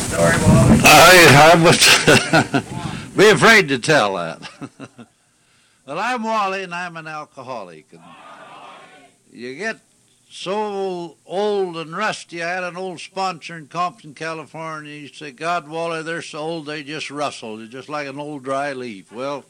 story, Wally? I would be afraid to tell that. Well, I'm Wally, and I'm an alcoholic. And you get so old and rusty. I had an old sponsor in Compton, California. He said, God, Wally, they're so old they just rustle. They're just like an old dry leaf. Well,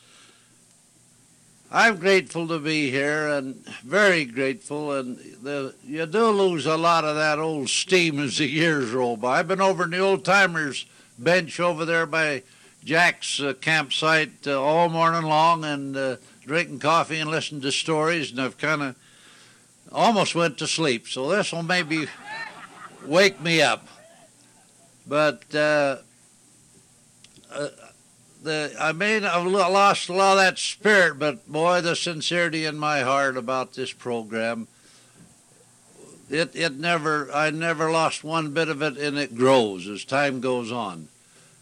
I'm grateful to be here, and very grateful, and you do lose a lot of that old steam as the years roll by. I've been over in the old-timers bench over there by Jack's campsite all morning long and drinking coffee and listening to stories, and I've kind of almost went to sleep, so this will maybe wake me up. But I may have lost a lot of that spirit, but boy, the sincerity in my heart about this program, I never lost one bit of it, and it grows as time goes on.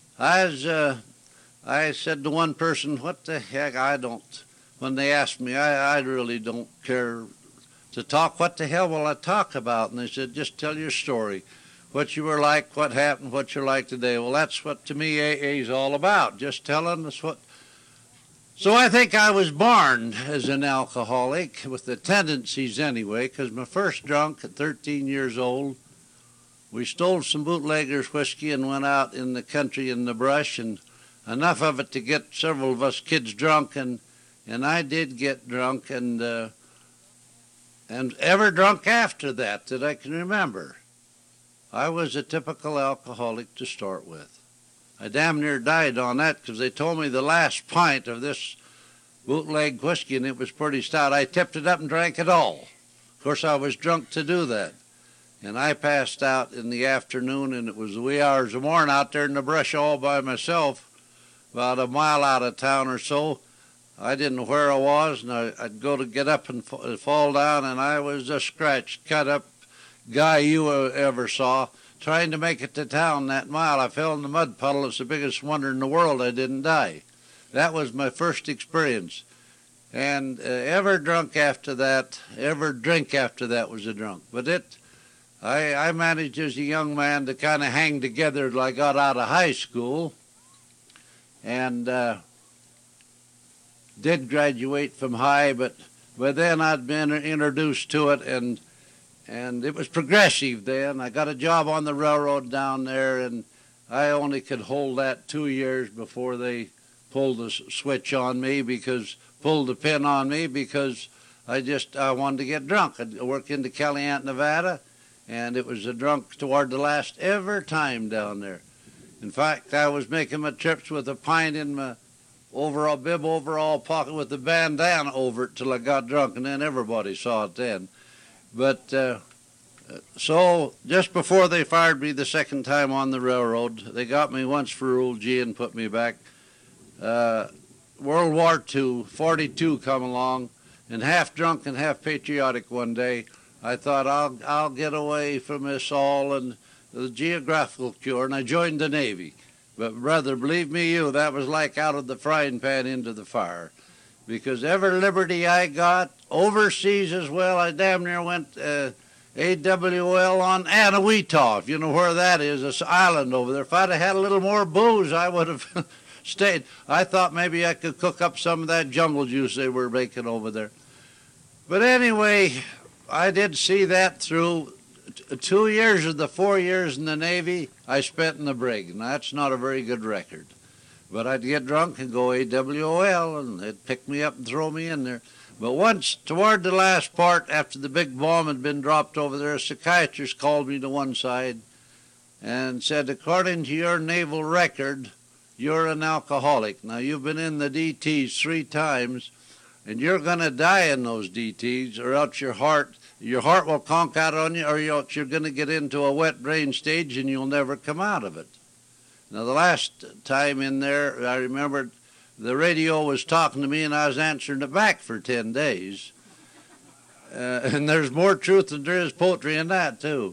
I said to one person, what the heck, when they asked me, I really don't care to talk. What the hell will I talk about? And they said, just tell your story. What you were like, what happened, what you're like today. Well, that's what, to me, AA is all about, just telling us what. So I think I was born as an alcoholic, with the tendencies anyway, because my first drunk at 13 years old, we stole some bootleggers' whiskey and went out in the country in the brush, and enough of it to get several of us kids drunk, and I did get drunk, and ever drunk after that I can remember. I was a typical alcoholic to start with. I damn near died on that because they told me the last pint of this bootleg whiskey, and it was pretty stout. I tipped it up and drank it all. Of course, I was drunk to do that. And I passed out in the afternoon, and it was the wee hours of morning out there in the brush all by myself, about a mile out of town or so. I didn't know where I was, and I'd go to get up and fall down, and I was a scratched, cut up guy you ever saw, trying to make it to town that mile. I fell in the mud puddle. It's the biggest wonder in the world I didn't die. That was my first experience. And ever drink after that was a drunk. But I managed as a young man to kind of hang together till I got out of high school, and did graduate from high, but by then I'd been introduced to it, and it was progressive then. I got a job on the railroad down there, and I only could hold that 2 years before they pulled the switch on me, pulled the pin on me, because I wanted to get drunk. I'd work into Kellyanne, Nevada, and it was a drunk toward the last ever time down there. In fact, I was making my trips with a pint in my bib overall pocket with the bandana over it till I got drunk, and then everybody saw it then. But so just before they fired me the second time on the railroad, they got me once for old G and put me back. World War II, 42 come along, and half drunk and half patriotic one day, I thought I'll get away from this all and the geographical cure, and I joined the Navy. But brother, believe me you, that was like out of the frying pan into the fire. Because every liberty I got, overseas as well, I damn near went AWL on Anahuita, if you know where that is, this island over there. If I'd have had a little more booze, I would have stayed. I thought maybe I could cook up some of that jungle juice they were making over there. But anyway, I did see that through. 2 years of the 4 years in the Navy I spent in the brig, and that's not a very good record. But I'd get drunk and go AWOL, and they'd pick me up and throw me in there. But once, toward the last part, after the big bomb had been dropped over there, a psychiatrist called me to one side and said, according to your naval record, you're an alcoholic. Now, you've been in the DTs 3 times, and you're going to die in those DTs, or else your heart will conk out on you, or else you're going to get into a wet brain stage and you'll never come out of it. Now, the last time in there, I remember the radio was talking to me, and I was answering it back for 10 days. And there's more truth than there is poetry in that, too.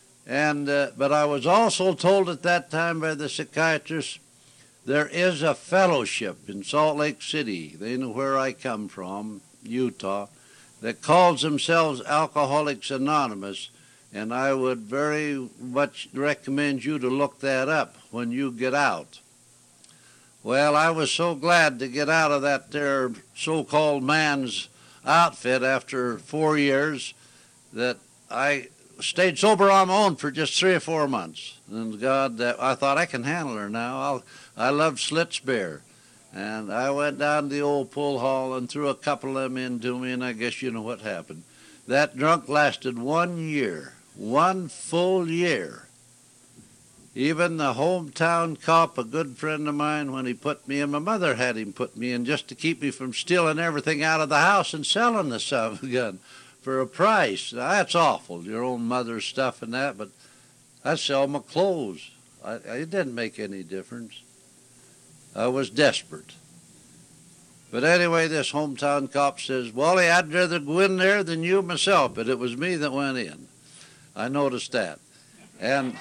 But I was also told at that time by the psychiatrist, there is a fellowship in Salt Lake City, they know where I come from, Utah, that calls themselves Alcoholics Anonymous, and I would very much recommend you to look that up when you get out. Well, I was so glad to get out of that there so-called man's outfit after 4 years that I stayed sober on my own for just 3 or 4 months. And God, I thought I can handle her now. I love Schlitz beer. And I went down to the old pool hall and threw a couple of them into me, and I guess you know what happened. That drunk lasted 1 year, 1 full year. Even the hometown cop, a good friend of mine, when he put me in, my mother had him put me in just to keep me from stealing everything out of the house and selling the son of a gun for a price. Now, that's awful, your own mother's stuff and that, but I sell my clothes. It didn't make any difference. I was desperate. But anyway, this hometown cop says, Wally, I'd rather go in there than you myself, but it was me that went in. I noticed that. And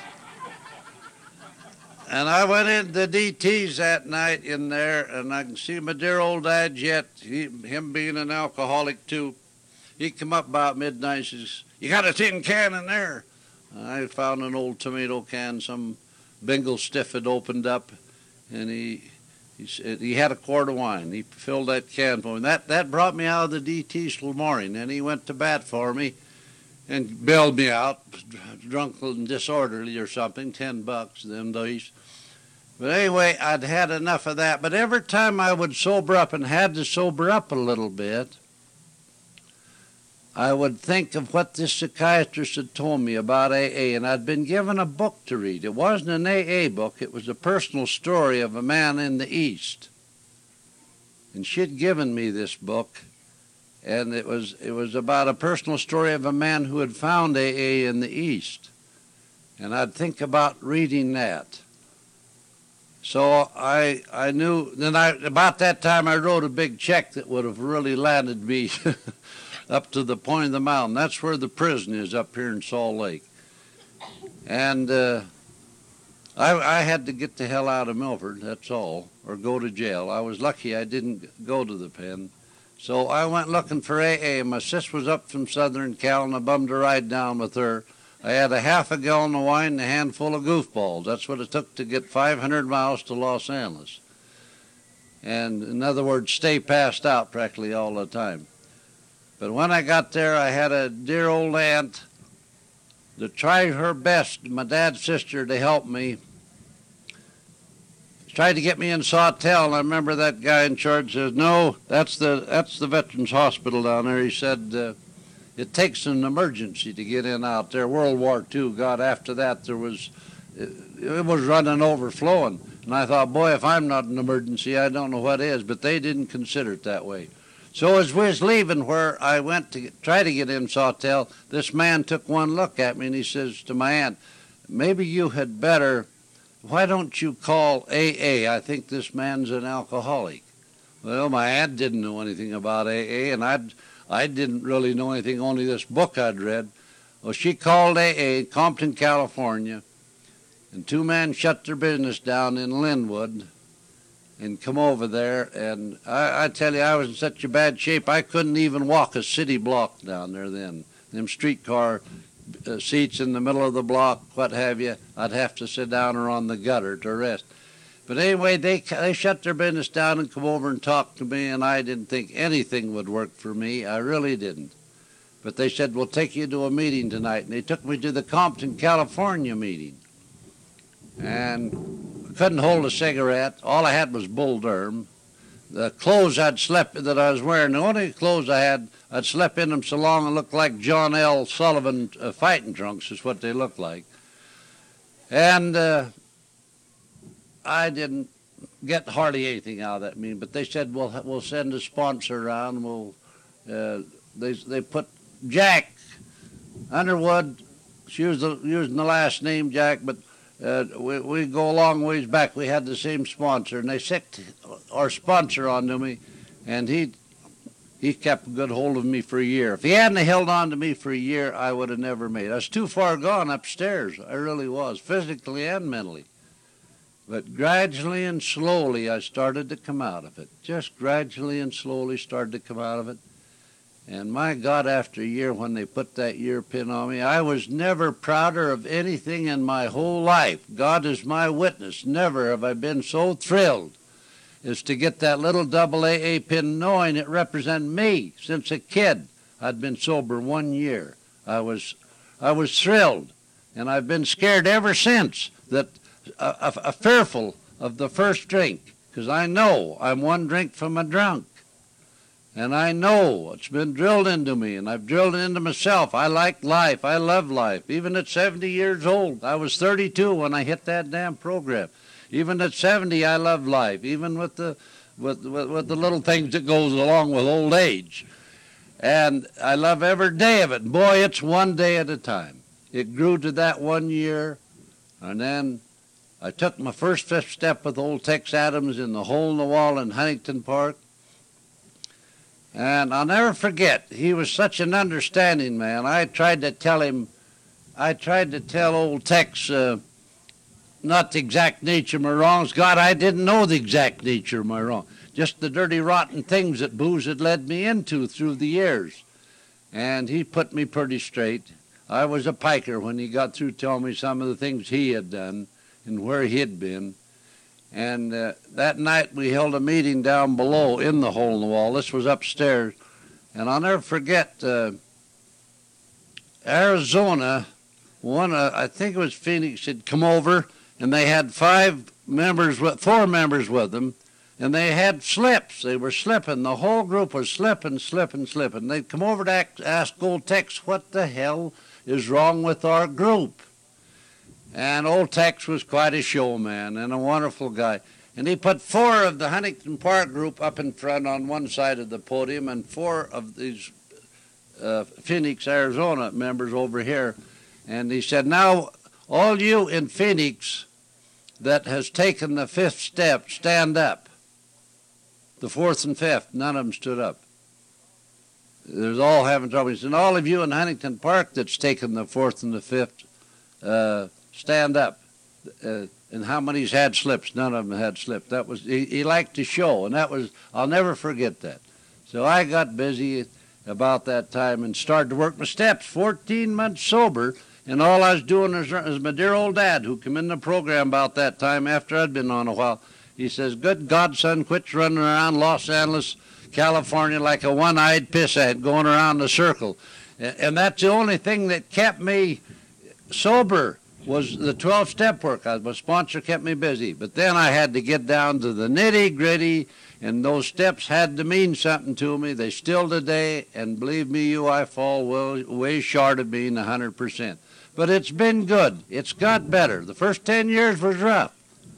I went into the DT's that night in there, and I can see my dear old dad yet, him being an alcoholic too. He come up about midnight and says, you got a tin can in there? I found an old tomato can some Bingle Stiff had opened up, and he had a quart of wine. He filled that can for me. That brought me out of the DT's till morning, and he went to bat for me and bailed me out, drunk and disorderly or something, $10 them days. But anyway, I'd had enough of that. But every time I would sober up, and had to sober up a little bit, I would think of what this psychiatrist had told me about AA, and I'd been given a book to read. It wasn't an AA book. It was a personal story of a man in the East. And she'd given me this book, and it was about a personal story of a man who had found AA in the East. And I'd think about reading that. So I knew, then about that time I wrote a big check that would have really landed me up to the point of the mountain. That's where the prison is, up here in Salt Lake. And I had to get the hell out of Milford, that's all, or go to jail. I was lucky I didn't go to the pen. So I went looking for AA. My sis was up from Southern Cal, and I bummed a ride down with her. I had a half a gallon of wine and a handful of goofballs. That's what it took to get 500 miles to Los Angeles. And in other words, stay passed out practically all the time. But when I got there, I had a dear old aunt that tried her best, my dad's sister, to help me. She tried to get me in Sawtell, and I remember that guy in charge says, no, that's the Veterans Hospital down there. He said, it takes an emergency to get in out there. World War II, God, after that, it was running overflowing. And I thought, boy, if I'm not an emergency, I don't know what is. But they didn't consider it that way. So as we was leaving where I went to try to get in Sawtell, this man took one look at me, and he says to my aunt, maybe you had better, why don't you call AA? I think this man's an alcoholic. Well, my aunt didn't know anything about AA, and I didn't really know anything, only this book I'd read. Well, she called AA, Compton, California, and 2 men shut their business down in Linwood and come over there. And I tell you, I was in such a bad shape, I couldn't even walk a city block down there then. Them streetcar seats in the middle of the block, what have you, I'd have to sit down or on the gutter to rest. But anyway, they shut their business down and come over and talked to me, and I didn't think anything would work for me. I really didn't. But they said, we'll take you to a meeting tonight. And they took me to the Compton, California meeting. And I couldn't hold a cigarette. All I had was Bull Durham. The clothes that I was wearing, the only clothes I had, I'd slept in them so long and looked like John L. Sullivan fighting trunks is what they looked like. And I didn't get hardly anything out of that meeting, but they said, we'll send a sponsor around. They put Jack Underwood, using the last name Jack, but we go a long ways back. We had the same sponsor, and they sicked our sponsor onto me, and he kept a good hold of me for a year. If he hadn't held on to me for a year, I would have never made it. I was too far gone upstairs. I really was, physically and mentally. But gradually and slowly, I started to come out of it. Just gradually and slowly started to come out of it. And my God, after a year when they put that year pin on me, I was never prouder of anything in my whole life. God is my witness. Never have I been so thrilled as to get that little double AA pin, knowing it represented me since a kid. I'd been sober 1 year. I was thrilled, and I've been scared ever since, that fearful of the first drink, because I know I'm one drink from a drunk. And I know it's been drilled into me, and I've drilled it into myself. I like life. I love life. Even at 70 years old, I was 32 when I hit that damn program. Even at 70, I love life, even with the little things that goes along with old age. And I love every day of it. Boy, it's one day at a time. It grew to that 1 year, and then I took my first fifth step with old Tex Adams in the hole in the wall in Huntington Park. And I'll never forget, he was such an understanding man. I tried to tell old Tex not the exact nature of my wrongs. God, I didn't know the exact nature of my wrongs. Just the dirty, rotten things that booze had led me into through the years. And he put me pretty straight. I was a piker when he got through telling me some of the things he had done and where he'd been. And that night we held a meeting down below in the hole in the wall. This was upstairs. And I'll never forget Arizona, I think it was Phoenix, had come over, and they had four members with them, and they had slips. They were slipping. The whole group was slipping. They'd come over to ask old Tex, what the hell is wrong with our group? And old Tex was quite a showman and a wonderful guy. And he put four of the Huntington Park group up in front on one side of the podium and four of these Phoenix, Arizona members over here. And he said, now, all you in Phoenix that has taken the fifth step, stand up. The fourth and fifth, none of them stood up. There's all having trouble. He said, all of you in Huntington Park that's taken the fourth and the fifth, stand up. And how many's had slips? None of them had slips. That was he liked to show, and that was, I'll never forget that. So I got busy about that time and started to work my steps. 14 months sober, and all I was doing is my dear old dad, who came in the program about that time after I'd been on a while. He says, good God, son, quit running around Los Angeles, California like a one-eyed pissant going around the circle. And that's the only thing that kept me sober, was the 12-step work. My sponsor kept me busy. But then I had to get down to the nitty-gritty, and those steps had to mean something to me. They still today, and believe me, I fall way short of being 100%. But it's been good. It's got better. The first 10 years was rough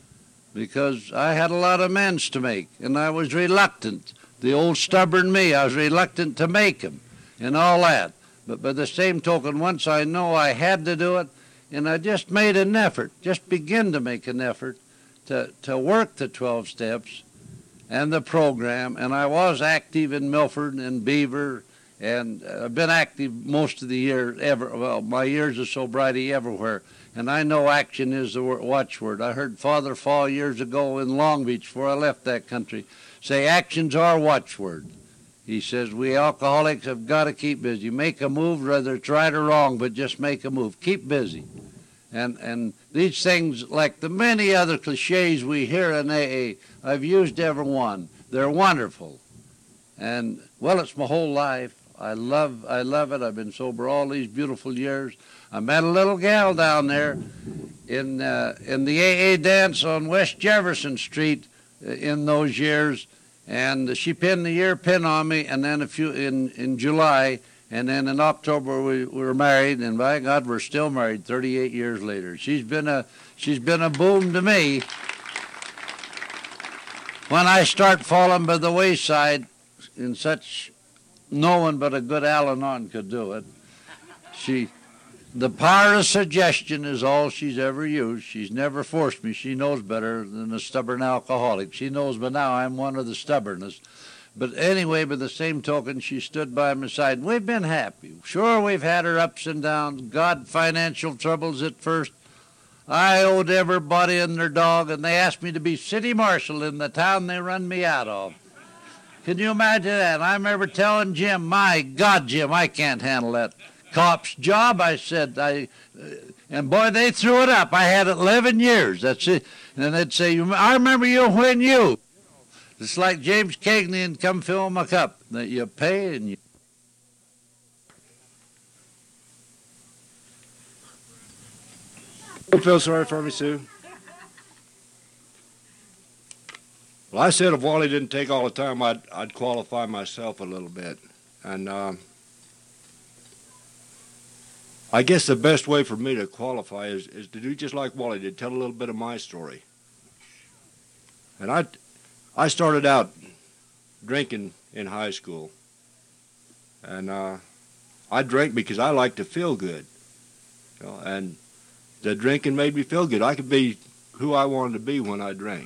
because I had a lot of amends to make, and I was reluctant. The old stubborn me, I was reluctant to make them and all that. But by the same token, once I know I had to do it, and I just made an effort, just begin to make an effort to work the 12 steps and the program. And I was active in Milford and Beaver, and I've been active most of the year, my years of sobriety everywhere. And I know action is the watchword. I heard Father Fall years ago in Long Beach before I left that country say action's our watchword. He says, we alcoholics have got to keep busy. Make a move, whether it's right or wrong, but just make a move. Keep busy. And these things, like the many other cliches we hear in AA, I've used every one. They're wonderful. And, well, it's my whole life. I love it. I've been sober all these beautiful years. I met a little gal down there in the AA dance on West Jefferson Street in those years. And she pinned the year pin on me, and then in July, and then in October we were married, and by God, we're still married 38 years later. She's been a boom to me. When I start falling by the wayside, in such, no one but a good Al-Anon could do it. The power of suggestion is all she's ever used. She's never forced me. She knows better than a stubborn alcoholic. She knows by now I'm one of the stubbornest. But anyway, by the same token, she stood by my side. We've been happy. Sure, we've had our ups and downs. God, financial troubles at first. I owed everybody and their dog, and they asked me to be city marshal in the town they run me out of. Can you imagine that? I remember telling Jim, my God, Jim, I can't handle that cop's job. I said, and boy, they threw it up. I had it 11 years. That's it. And they'd say, I remember you when you. It's like James Cagney and Come Fill My Cup. That you pay and you. Don't feel sorry for me, Sue. Well, I said if Wally didn't take all the time, I'd qualify myself a little bit. And I guess the best way for me to qualify is to do just like Wally did, tell a little bit of my story. And I started out drinking in high school. And I drank because I liked to feel good. You know, and the drinking made me feel good. I could be who I wanted to be when I drank.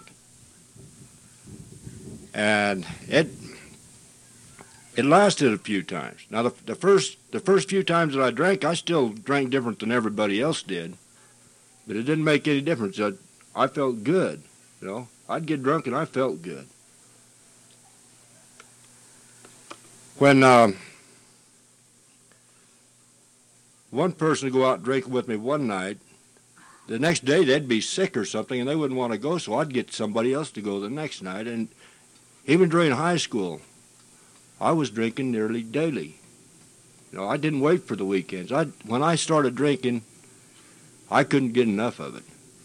And it lasted a few times. Now the first few times that I drank, I still drank different than everybody else did, but it didn't make any difference. I felt good, you know. I'd get drunk and I felt good. When one person would go out drinking with me one night, the next day they'd be sick or something and they wouldn't want to go, so I'd get somebody else to go the next night. And even during high school, I was drinking nearly daily. You know, I didn't wait for the weekends. When I started drinking, I couldn't get enough of it.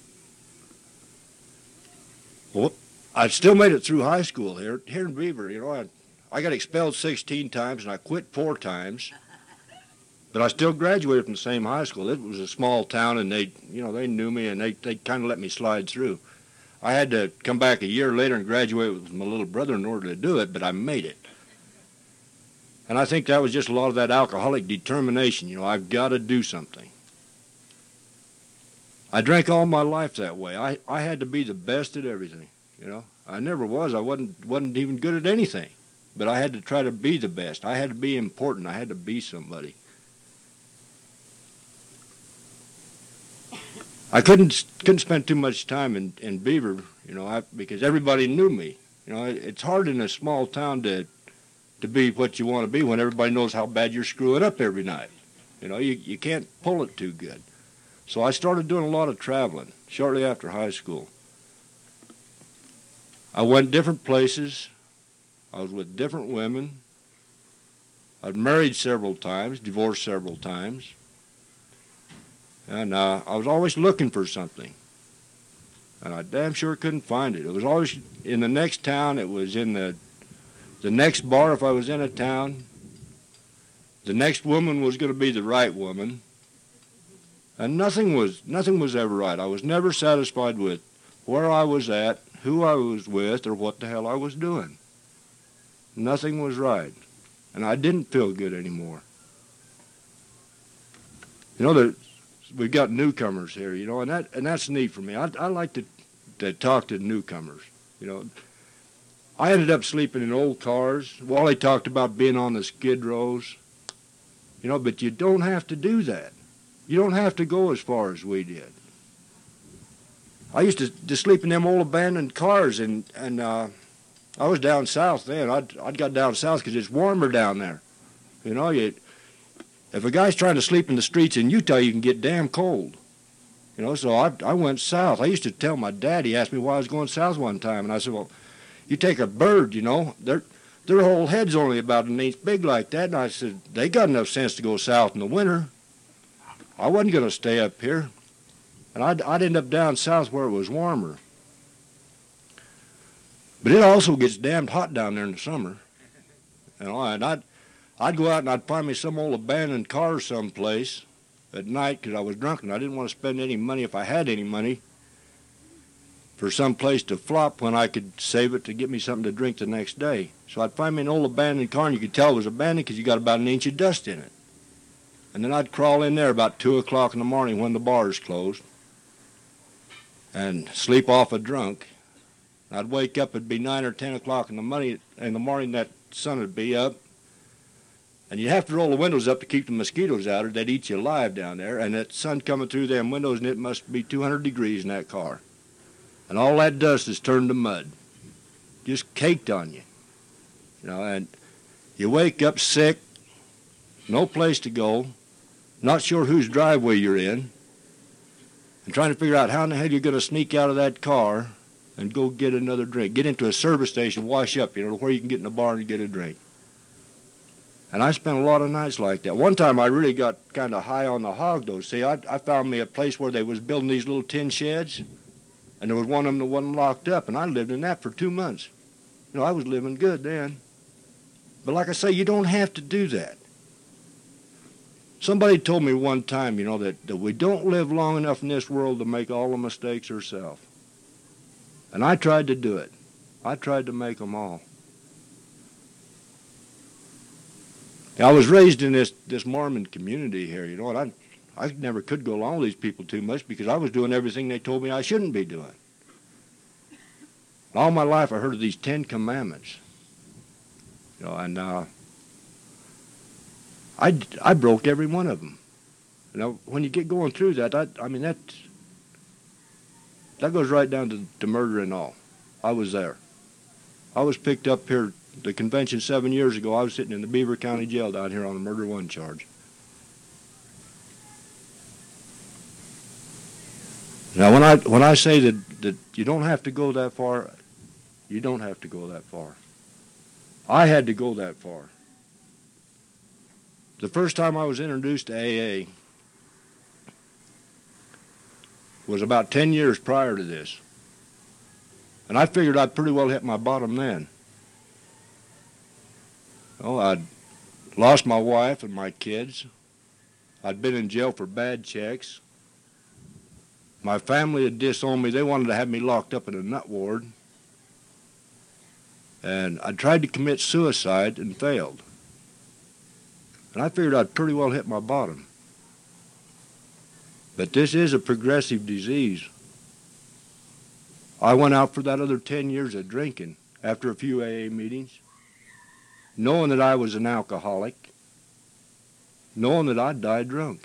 Well, I still made it through high school here in Beaver. You know, I got expelled 16 times and I quit 4 times. But I still graduated from the same high school. It was a small town, and they knew me, and they kind of let me slide through. I had to come back a year later and graduate with my little brother in order to do it, but I made it. And I think that was just a lot of that alcoholic determination. You know, I've got to do something. I drank all my life that way. I had to be the best at everything. You know, I never was. I wasn't even good at anything, but I had to try to be the best. I had to be important. I had to be somebody. I couldn't spend too much time in Beaver, you know, because everybody knew me. You know, it's hard in a small town to be what you want to be when everybody knows how bad you're screwing up every night. You know, you can't pull it too good. So I started doing a lot of traveling shortly after high school. I went different places. I was with different women. I'd married several times, divorced several times. And I was always looking for something. And I damn sure couldn't find it. It was always in the next town. It was in the next bar if I was in a town. The next woman was going to be the right woman. And nothing was ever right. I was never satisfied with where I was at, who I was with, or what the hell I was doing. Nothing was right. And I didn't feel good anymore. You know, we've got newcomers here, you know, and that's neat for me. I like to talk to newcomers, you know. I ended up sleeping in old cars. Wally talked about being on the skid rows, you know, but you don't have to do that. You don't have to go as far as we did. I used to sleep in them old abandoned cars, and I was down south then. I'd got down south because it's warmer down there, you know. If a guy's trying to sleep in the streets in Utah, you can get damn cold. You know, so I went south. I used to tell my dad, he asked me why I was going south one time, and I said, well, you take a bird, you know, their whole head's only about an inch big like that, and I said, they got enough sense to go south in the winter. I wasn't going to stay up here, and I'd end up down south where it was warmer. But it also gets damned hot down there in the summer, you know, and I'd go out and I'd find me some old abandoned car someplace at night because I was drunk and I didn't want to spend any money, if I had any money, for some place to flop when I could save it to get me something to drink the next day. So I'd find me an old abandoned car, and you could tell it was abandoned because you got about an inch of dust in it. And then I'd crawl in there about 2 o'clock in the morning when the bars closed and sleep off a drunk. I'd wake up, it'd be 9 or 10 o'clock in the morning, that sun would be up. And you'd have to roll the windows up to keep the mosquitoes out, or they'd eat you alive down there. And that sun coming through them windows, and it must be 200 degrees in that car. And all that dust is turned to mud, just caked on you. And you wake up sick, no place to go, not sure whose driveway you're in, and trying to figure out how in the hell you're going to sneak out of that car and go get another drink. Get into a service station, wash up, where you can get in the bar and get a drink. And I spent a lot of nights like that. One time I really got kind of high on the hog, though. See, I found me a place where they was building these little tin sheds, and there was one of them that wasn't locked up, and I lived in that for 2 months. I was living good then. But like I say, you don't have to do that. Somebody told me one time, that we don't live long enough in this world to make all the mistakes ourselves. And I tried to do it. I tried to make them all. I was raised in this Mormon community here, and I never could go along with these people too much because I was doing everything they told me I shouldn't be doing. All my life I heard of these 10 Commandments. And I broke every one of them. When you get going through that, that goes right down to murder and all. I was there. I was picked up here, the convention 7 years ago. I was sitting in the Beaver County Jail down here on a murder one charge. Now, when I say that you don't have to go that far, you don't have to go that far. I had to go that far. The first time I was introduced to AA was about 10 years prior to this. And I figured I'd pretty well hit my bottom then. I'd lost my wife and my kids. I'd been in jail for bad checks. My family had disowned me. They wanted to have me locked up in a nut ward. And I tried to commit suicide and failed. And I figured I'd pretty well hit my bottom. But this is a progressive disease. I went out for that other 10 years of drinking after a few AA meetings, knowing that I was an alcoholic, knowing that I'd die drunk.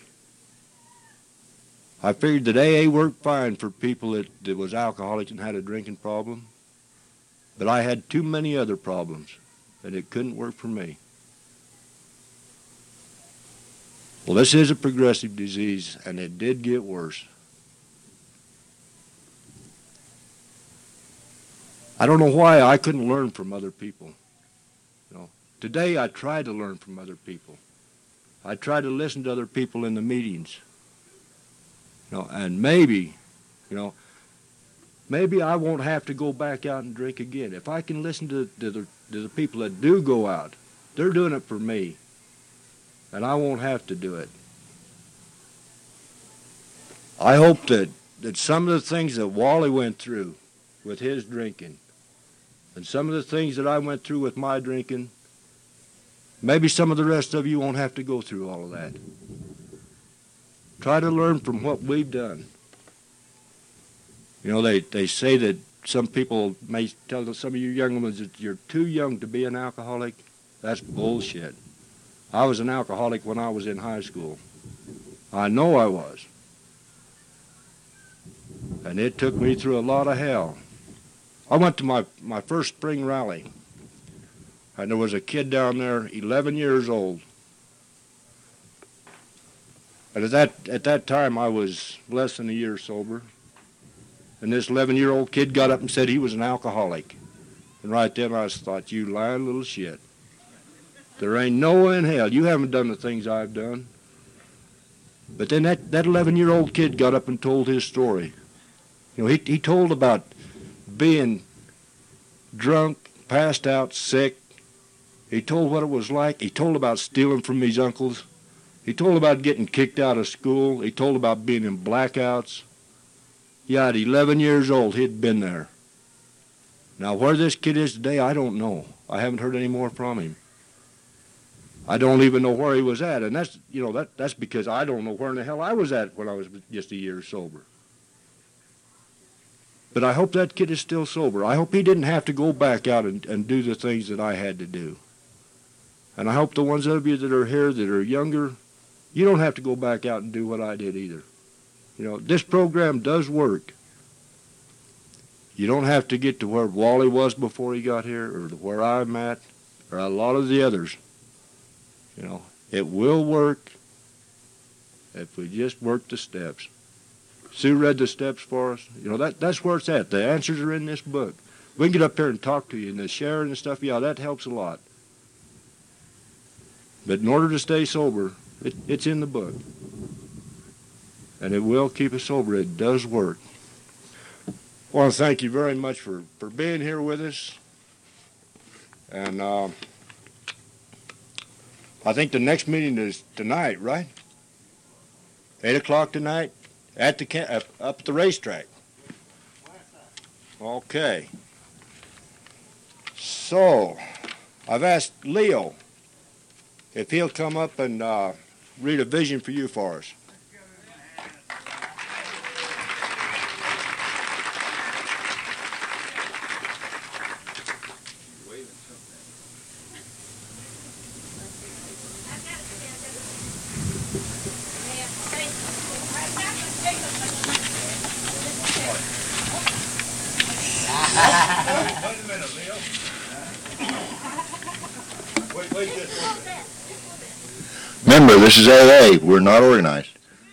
I figured that AA worked fine for people that was alcoholics and had a drinking problem, but I had too many other problems, and it couldn't work for me. Well, this is a progressive disease, and it did get worse. I don't know why I couldn't learn from other people. Today I try to learn from other people. I try to listen to other people in the meetings. And maybe I won't have to go back out and drink again. If I can listen to the people that do go out, they're doing it for me. And I won't have to do it. I hope that some of the things that Wally went through with his drinking, and some of the things that I went through with my drinking, maybe some of the rest of you won't have to go through all of that. Try to learn from what we've done. They say that some people may tell some of you young ones that you're too young to be an alcoholic. That's bullshit. I was an alcoholic when I was in high school. I know I was. And it took me through a lot of hell. I went to my first spring rally, and there was a kid down there, 11 years old. And at that time, I was less than a year sober. And this 11-year-old kid got up and said he was an alcoholic. And right then I thought, you lying little shit. There ain't no way in hell. You haven't done the things I've done. But then that 11-year-old kid got up and told his story. He told about being drunk, passed out, sick. He told what it was like. He told about stealing from his uncles. He told about getting kicked out of school. He told about being in blackouts. Yeah, at 11 years old, he'd been there. Now, where this kid is today, I don't know. I haven't heard any more from him. I don't even know where he was at, and that's because I don't know where in the hell I was at when I was just a year sober. But I hope that kid is still sober. I hope he didn't have to go back out and do the things that I had to do. And I hope the ones of you that are here that are younger, you don't have to go back out and do what I did either. This program does work. You don't have to get to where Wally was before he got here or to where I'm at. or a lot of the others. You know, it will work if we just work the steps. Sue read the steps for us. You know, that's where it's at. The answers are in this book. We can get up here and talk to you and the sharing and stuff. Yeah, that helps a lot. But in order to stay sober, it's in the book. And it will keep us sober. It does work. I want to thank you very much for being here with us. And I think the next meeting is tonight, right? 8 o'clock tonight at the up at the racetrack. Okay. So I've asked Leo if he'll come up and read a vision for you for us. Remember, this is AA. We're not organized.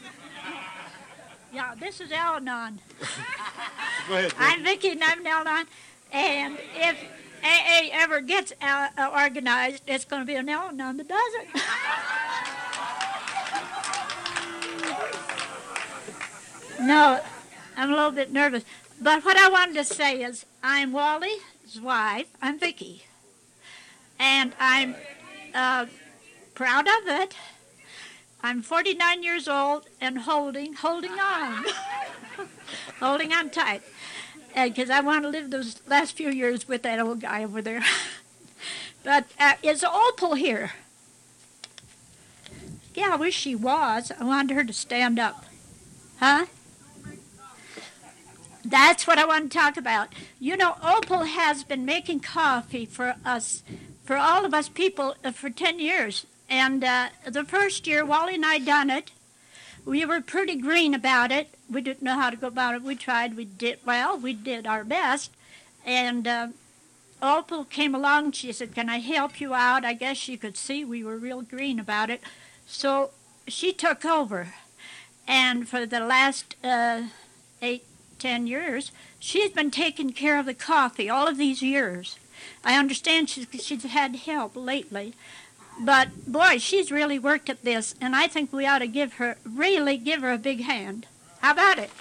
Yeah, this is Al-Anon. Go ahead. I'm Vicki and I'm Al-Anon. And if AA ever gets organized, it's going to be an Al-Anon that does it. No, I'm a little bit nervous. But what I wanted to say is I'm Wally's wife. I'm Vicki. And I'm proud of it. I'm 49 years old and holding on. Holding on tight. Because I want to live those last few years with that old guy over there. But is Opal here? Yeah, I wish she was. I wanted her to stand up. Huh? That's what I want to talk about. You know, Opal has been making coffee for us, for all of us people, for 10 years. And the first year, Wally and I done it. We were pretty green about it. We didn't know how to go about it. We tried. We did our best. And Opal came along. She said, "Can I help you out?" I guess she could see we were real green about it. So she took over. And for the last 8-10 years, she's been taking care of the coffee all of these years. I understand she's had help lately. But, boy, she's really worked at this, and I think we ought to give her a big hand. How about it?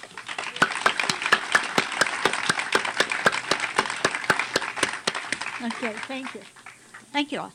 Okay, thank you. Thank you all.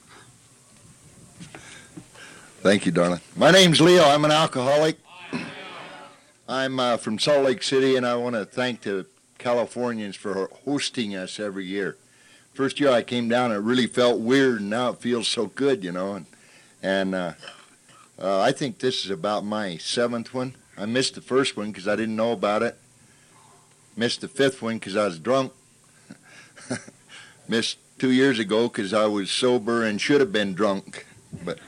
Thank you, darling. My name's Leo. I'm an alcoholic. I'm from Salt Lake City, and I want to thank the Californians for hosting us every year. First year I came down, it really felt weird, and now it feels so good, you know. And I think this is about my 7th one. I missed the first one because I didn't know about it. Missed the 5th one because I was drunk. Missed 2 years ago because I was sober and should have been drunk. But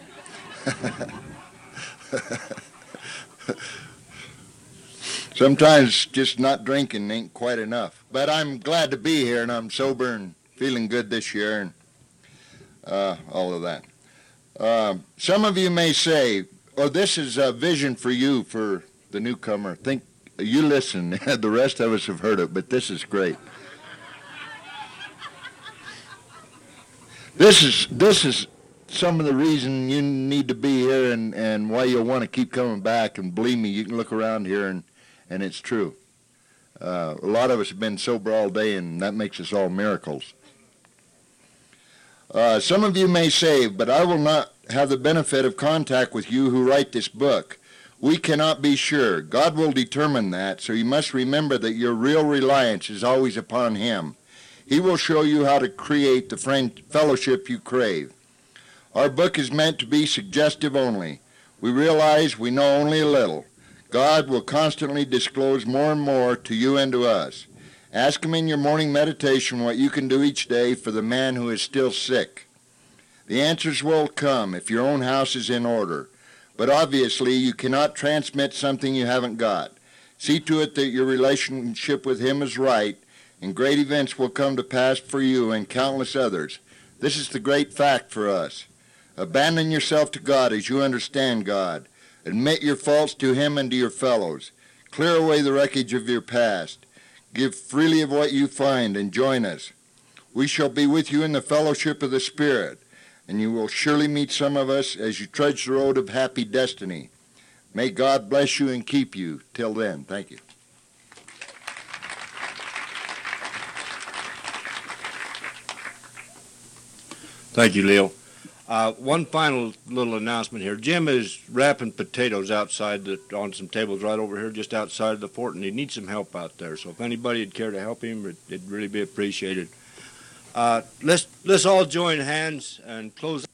sometimes just not drinking ain't quite enough. But I'm glad to be here, and I'm sober and feeling good this year, and all of that. Some of you may say, "Oh, this is a vision for you, for the newcomer." Think you listen. The rest of us have heard it, but this is great. This is some of the reason you need to be here, and why you'll want to keep coming back. And believe me, you can look around here, and it's true. A lot of us have been sober all day, and that makes us all miracles. Some of you may say, "But I will not have the benefit of contact with you who write this book." We cannot be sure. God will determine that, so you must remember that your real reliance is always upon Him. He will show you how to create the fellowship you crave. Our book is meant to be suggestive only. We realize we know only a little. God will constantly disclose more and more to you and to us. Ask Him in your morning meditation what you can do each day for the man who is still sick. The answers will come if your own house is in order. But obviously, you cannot transmit something you haven't got. See to it that your relationship with Him is right, and great events will come to pass for you and countless others. This is the great fact for us. Abandon yourself to God as you understand God. Admit your faults to Him and to your fellows. Clear away the wreckage of your past. Give freely of what you find and join us. We shall be with you in the fellowship of the Spirit, and you will surely meet some of us as you trudge the road of happy destiny. May God bless you and keep you. Till then, thank you. Thank you, Leo. One final little announcement here. Jim is wrapping potatoes outside on some tables right over here just outside of the fort, and he needs some help out there. So if anybody would care to help him, it'd really be appreciated. Let's all join hands and close